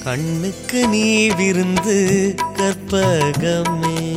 கண்ணுக்கு நீ விருந்து கற்பகமே.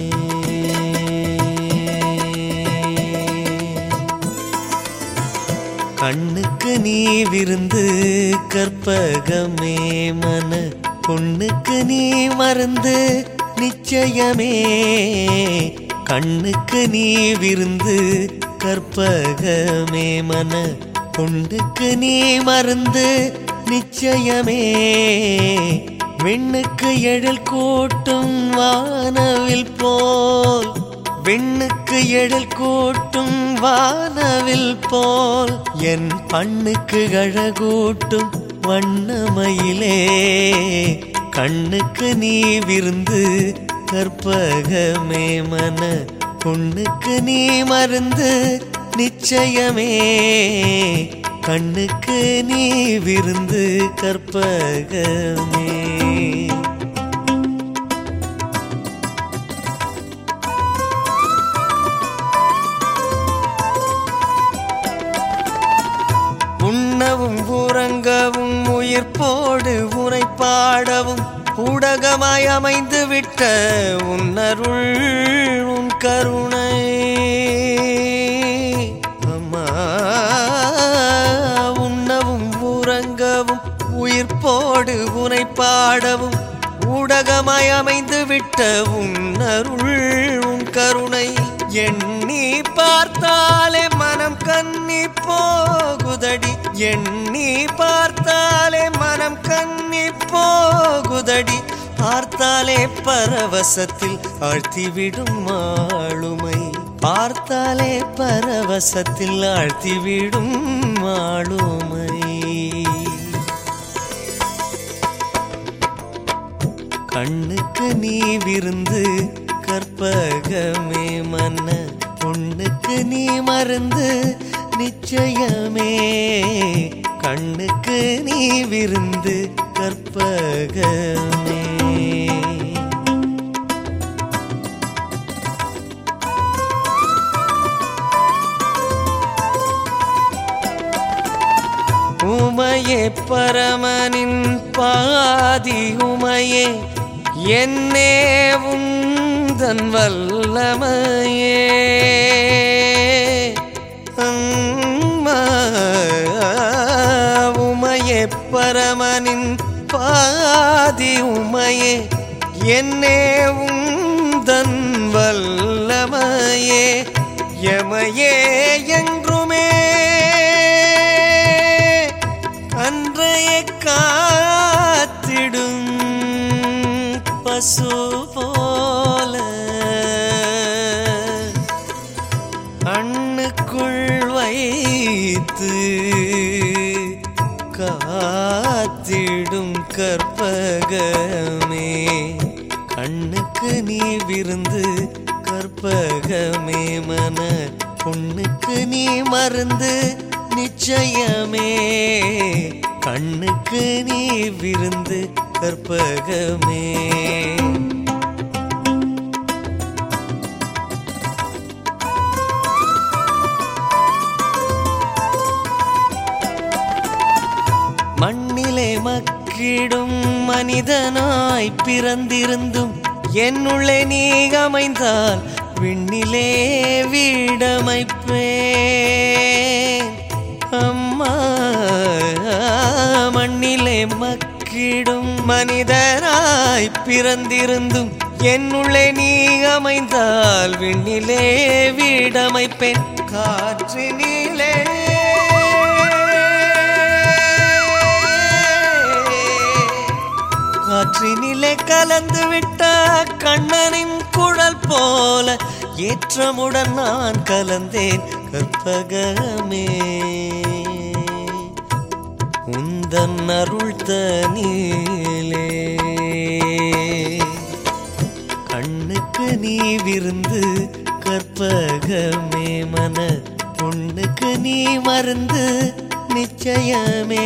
கண்ணுக்கு நீ விருந்து கற்பகமே, மன பொண்ணுக்கு நீ மருந்து நிச்சயமே. கண்ணுக்கு நீ விருந்து கற்பகமே, மன பொண்ணுக்கு நீ மருந்து நிச்சயமே. வெண்ணுக்கு எழில் கூட்டும் வானவில் போல், வெண்ணுக்கு எழில் கூட்டும் வானவில் போல், என் பண்ணுக்கு அழகூட்டும் வண்ணமயிலே. கண்ணுக்கு நீ விருந்து கற்பகமே, மன பொண்ணுக்கு நீ மருந்து நிச்சயமே. கண்ணுக்கு நீ விருந்து கற்பகமே. உண்ணவும் உறங்கவும் உயிர்ப்போடு உரை பாடவும் ஊடகமாய் அமைந்து விட்ட உன்னருள் உன் கருணை. அம்மா, உண்ணவும் உறங்கவும் உயிர்ப்போடு உனை பாடவும் ஊடகமாய் அமைந்து விட்ட உன்னருள் உன் கருணை. எண்ணி பார்த்தாலே மனம் கண்ணி போகுதடி, எண்ணி பார்த்தாலே மனம் கண்ணி போகுதடி. பார்த்தாலே பரவசத்தில் ஆழ்த்திவிடும் ஆளுமை, பார்த்தாலே பரவசத்தில் ஆழ்த்திவிடும் ஆளுமை. கண்ணுக்கு நீ விருந்து கற்பகமே, மன்ன பொண்ணுக்கு நீ மருந்து நிச்சயமே. கண்ணுக்கு நீ விருந்து கற்பகமே. உமையே பரமனின் பாதி உமையே, என்னே உந்தன் வல்லமையே. அம்மா, உமையே பரமனின் பாதி உமையே, என்னே உந்தன் வல்லமையே. எமையே என்றுமே அன்றைய காத்திடும் பசு போல, அண்ணுக்குள் வைத்து காத்திடும் கற்பகமே. கண்ணுக்கு நீ விருந்து கற்பகமே, மன பொண்ணுக்கு நீ மருந்து நிச்சயமே. கண்ணுக்கு நீ விருந்து கற்பகமே. மண்ணிலே மக்கிடும் மனிதனாய் பிறந்திருந்தும் என்னுள்ளே நீ அமைந்தால் விண்ணிலே வீடமைப்பேன். அம்மா, மண்ணிலே மக்கிடும் மனிதனாய் பிறந்திருந்தும் என்னுள்ளே நீ அமைந்தால் விண்ணிலே வீடமைப்பேன். காற்றினிலே காற்றினிலே கலந்து விட்ட கண்ணனின் குழல் போல ஏற்றமுடன் நான் கலந்தேன் கற்பகமே. உந்தன் அருள் தனிலே கண்ணுக்கு நீ விருந்து கற்பகமே, மன பொண்ணுக்கு நீ மருந்து நிச்சயமே.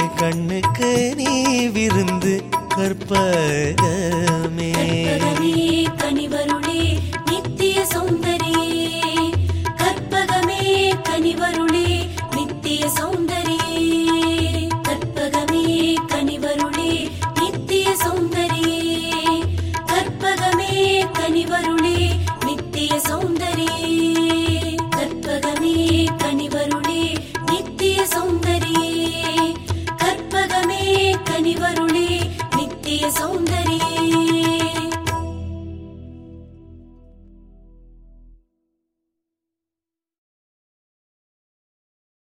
கண்ணுக்கு நீ விருந்து கற்பகமே.